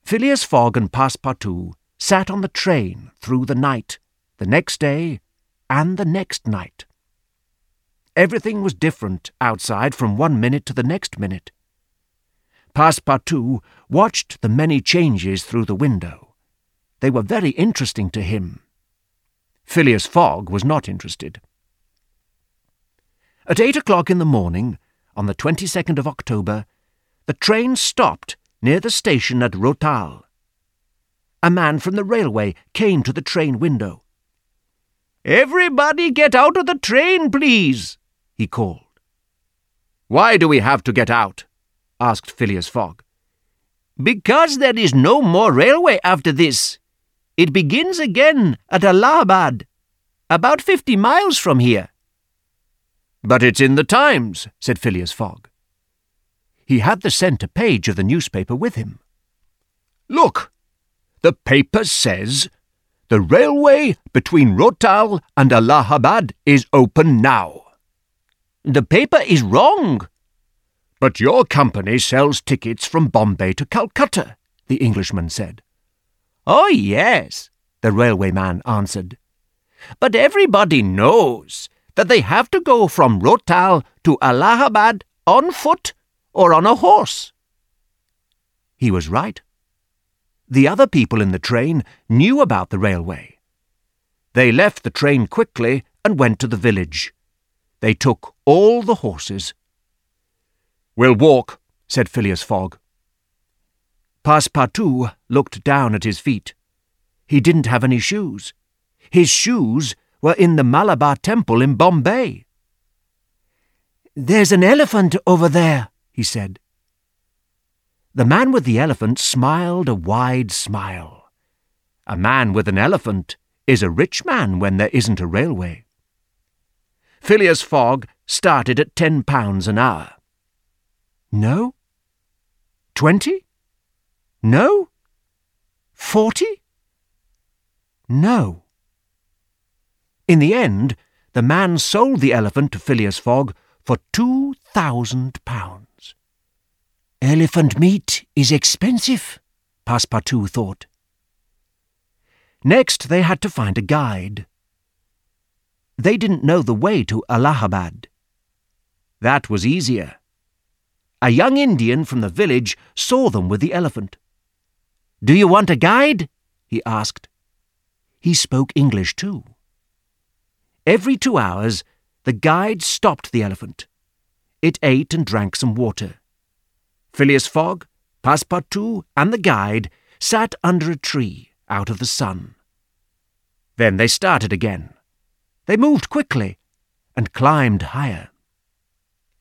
Phileas Fogg and Passepartout sat on the train through the night, the next day, and the next night. Everything was different outside from one minute to the next minute. Passepartout watched the many changes through the window. They were very interesting to him. Phileas Fogg was not interested. At 8 o'clock in the morning, on the 22nd of October, the train stopped near the station at Rothal. A man from the railway came to the train window. "Everybody get out of the train, please," he called. "Why do we have to get out?" asked Phileas Fogg. "Because there is no more railway after this. It begins again at Allahabad, about 50 miles from here." "But it's in the Times," said Phileas Fogg. He had the centre page of the newspaper with him. "Look, the paper says, 'The railway between Rothal and Allahabad is open now.'" "The paper is wrong." "But your company sells tickets from Bombay to Calcutta," the Englishman said. "Oh, yes," the railwayman answered. "But everybody knows that they have to go from Rothal to Allahabad on foot or on a horse." He was right. The other people in the train knew about the railway. They left the train quickly and went to the village. They took all the horses. "We'll walk," said Phileas Fogg. Passepartout looked down at his feet. He didn't have any shoes. His shoes were in the Malabar Temple in Bombay. "There's an elephant over there," he said. The man with the elephant smiled a wide smile. A man with an elephant is a rich man when there isn't a railway. Phileas Fogg started at £10 an hour. No? 20? No? 40? No. In the end, the man sold the elephant to Phileas Fogg for £2,000. "Elephant meat is expensive," Passepartout thought. Next they had to find a guide. They didn't know the way to Allahabad. That was easier. A young Indian from the village saw them with the elephant. "Do you want a guide?" he asked. He spoke English too. Every 2 hours, the guide stopped the elephant. It ate and drank some water. Phileas Fogg, Passepartout, and the guide sat under a tree out of the sun. Then they started again. They moved quickly and climbed higher.